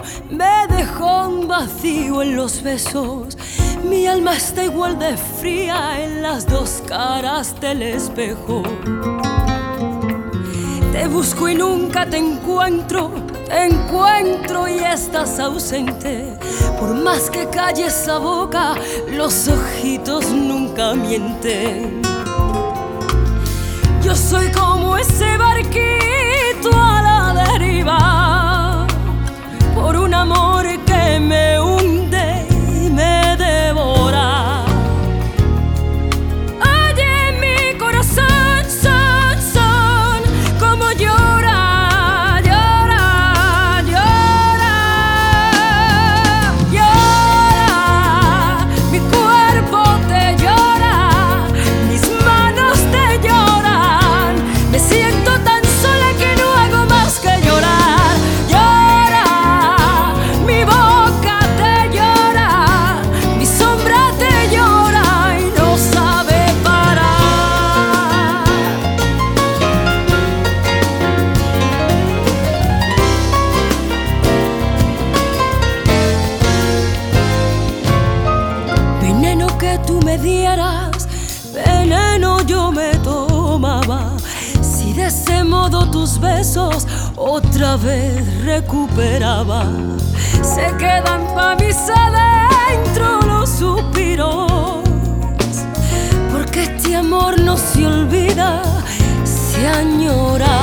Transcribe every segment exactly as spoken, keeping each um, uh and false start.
me dejó un vacío en los besos. Mi alma está igual de fría en las dos caras del espejo. Te busco y nunca te encuentro, te encuentro y estás ausente. Por más que calle esa boca, los ojitos nunca mienten. Yo soy como ese barquito a la deriva, por un amor que me hunde y me devora. Oye, mi corazón, son, son, como llora, llora, llora, llora. Mi cuerpo te llora, mis manos te lloran. Me siento tan sola que no hago más que llorar. Llora, mi boca te llora, mi sombra te llora y no sabe parar. Veneno que tú me dieras, veneno yo me tomaba. Si de ese modo tus besos otra vez recuperaba. Se quedan pa' mis adentro los suspiros, porque este amor no se olvida, se añora.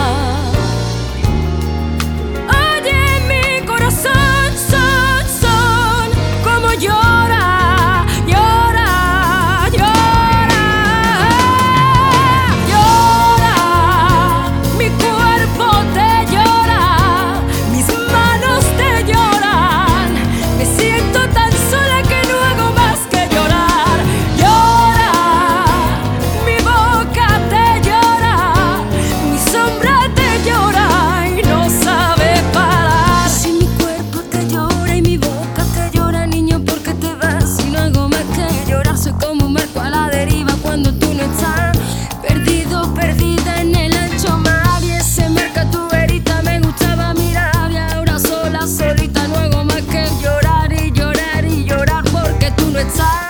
Oye, mi corazón, son, son, como llora, llora, llora, llora. Mi cuerpo te llora, mis manos te lloran. Me siento tan sola que no hago más que llorar. Llora, mi boca te llora, mi sombra te llora y no sabe parar. Si mi cuerpo te llora y mi boca te llora, niño, ¿por qué te vas? Si no hago más que llorar, soy como un barco a la deriva cuando tú no estás. Perdido, perdida en el ancho mar, y ese marca tu verita me gustaba mirar. Y ahora sola, solita, no hago más que llorar y llorar y llorar porque tú no estás.